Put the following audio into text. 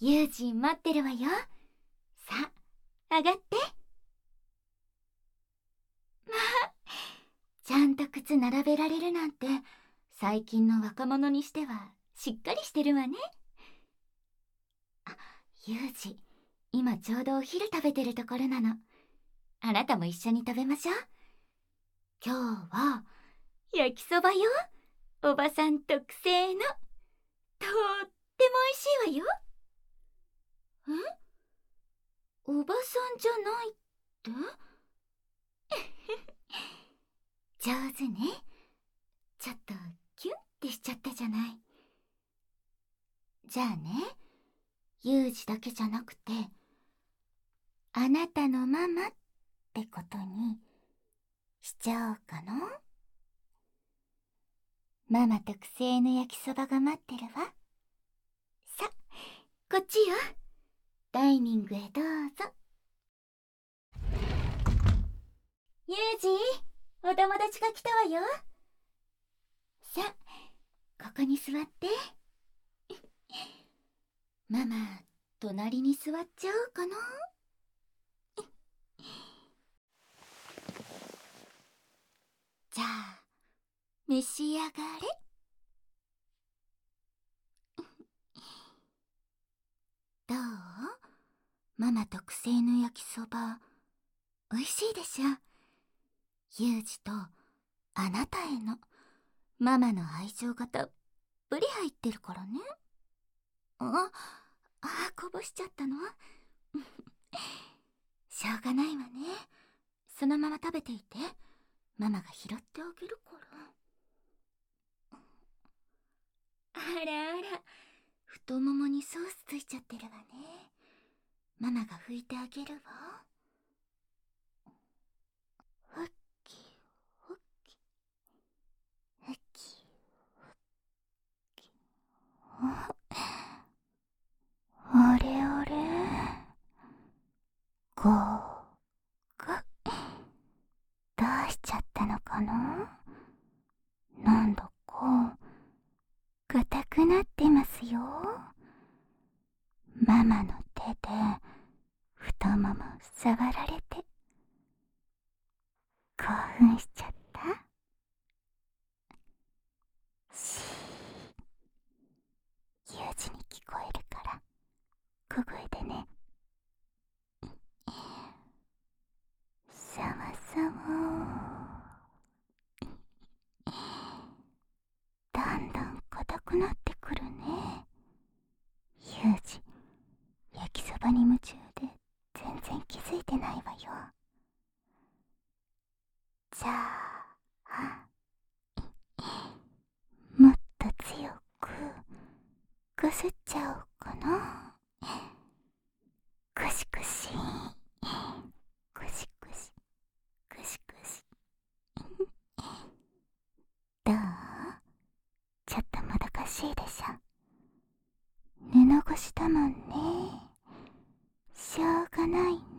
ユージ待ってるわよ。さあ、上がって。まあ、ちゃんと靴並べられるなんて、最近の若者にしてはしっかりしてるわね。あ、ユージ、今ちょうどお昼食べてるところなの。あなたも一緒に食べましょう。今日は焼きそばよ。おばさん特製の。とっても美味しいわよ。おばさんじゃないって？上手ね。ちょっとキュンってしちゃったじゃない。じゃあね、ユージだけじゃなくて、あなたのママってことにしちゃおうかな。ママ特製の焼きそばが待ってるわ。さ、こっちよ。ダイニングへどうぞ。ユージ、お友達が来たわよ。さ、ここに座って。ママ、隣に座っちゃおうかな。じゃあ、召し上がれ。どう？ママ特製の焼きそば、おいしいでしょ。ユージとあなたへのママの愛情がたっぷり入ってるからね。こぼしちゃったの？しょうがないわね。そのまま食べていて、ママが拾ってあげるから。あらあら、太ももにソースついちゃってるわね。ママが拭いてあげるわ。ふっきふっきふっきふっき。あれあれ、ゴーがどうしちゃったのかな。なんだか硬くなってますよ。ママの手で太もも触られて興奮しちゃった。ユージに聞こえるから小声でね。さわさわ。だんだん硬くなってくるね。ユージ、焼きそばに夢中で全然気づいてないわよ。じゃあ、もっと強くこすっちゃおうかな。くしくしくしくしくしくし。どう？ちょっともどかしいでしょ。布越しだもんね。しょうがないね。